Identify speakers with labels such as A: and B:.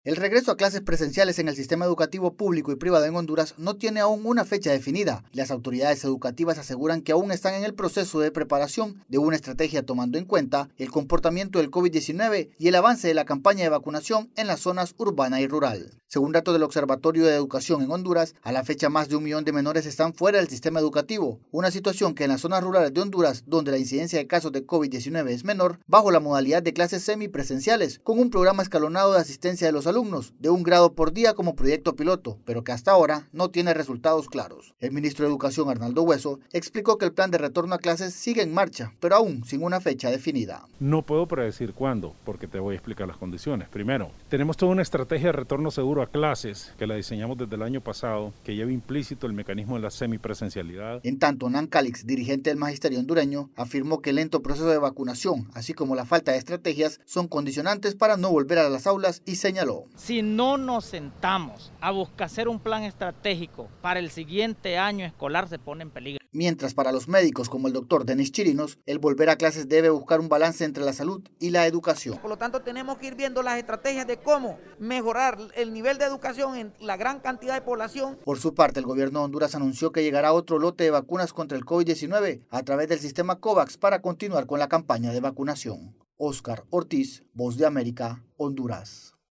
A: El regreso a clases presenciales en el sistema educativo público y privado en Honduras no tiene aún una fecha definida. Las autoridades educativas aseguran que aún están en el proceso de preparación de una estrategia tomando en cuenta el comportamiento del COVID-19 y el avance de la campaña de vacunación en las zonas urbana y rural. Según datos del Observatorio de Educación en Honduras, a la fecha más de 1 millón de menores están fuera del sistema educativo, una situación que en las zonas rurales de Honduras, donde la incidencia de casos de COVID-19 es menor, bajo la modalidad de clases semipresenciales, con un programa escalonado de asistencia de los alumnos, de 1 grado por día como proyecto piloto, pero que hasta ahora no tiene resultados claros. El ministro de Educación, Arnaldo Hueso, explicó que el plan de retorno a clases sigue en marcha, pero aún sin una fecha definida.
B: No puedo predecir cuándo, porque te voy a explicar las condiciones. Primero, tenemos toda una estrategia de retorno seguro a clases, que la diseñamos desde el año pasado, que lleva implícito el mecanismo de la semipresencialidad.
A: En tanto, Nan Calix, dirigente del magisterio hondureño, afirmó que el lento proceso de vacunación, así como la falta de estrategias, son condicionantes para no volver a las aulas y señaló:
C: si no nos sentamos a buscar hacer un plan estratégico para el siguiente año escolar, se pone en peligro.
A: Mientras para los médicos como el doctor Denis Chirinos, el volver a clases debe buscar un balance entre la salud y la educación.
D: Por lo tanto, tenemos que ir viendo las estrategias de cómo mejorar el nivel de educación en la gran cantidad de población.
A: Por su parte, el gobierno de Honduras anunció que llegará otro lote de vacunas contra el COVID-19 a través del sistema COVAX para continuar con la campaña de vacunación. Óscar Ortiz, Voz de América, Honduras.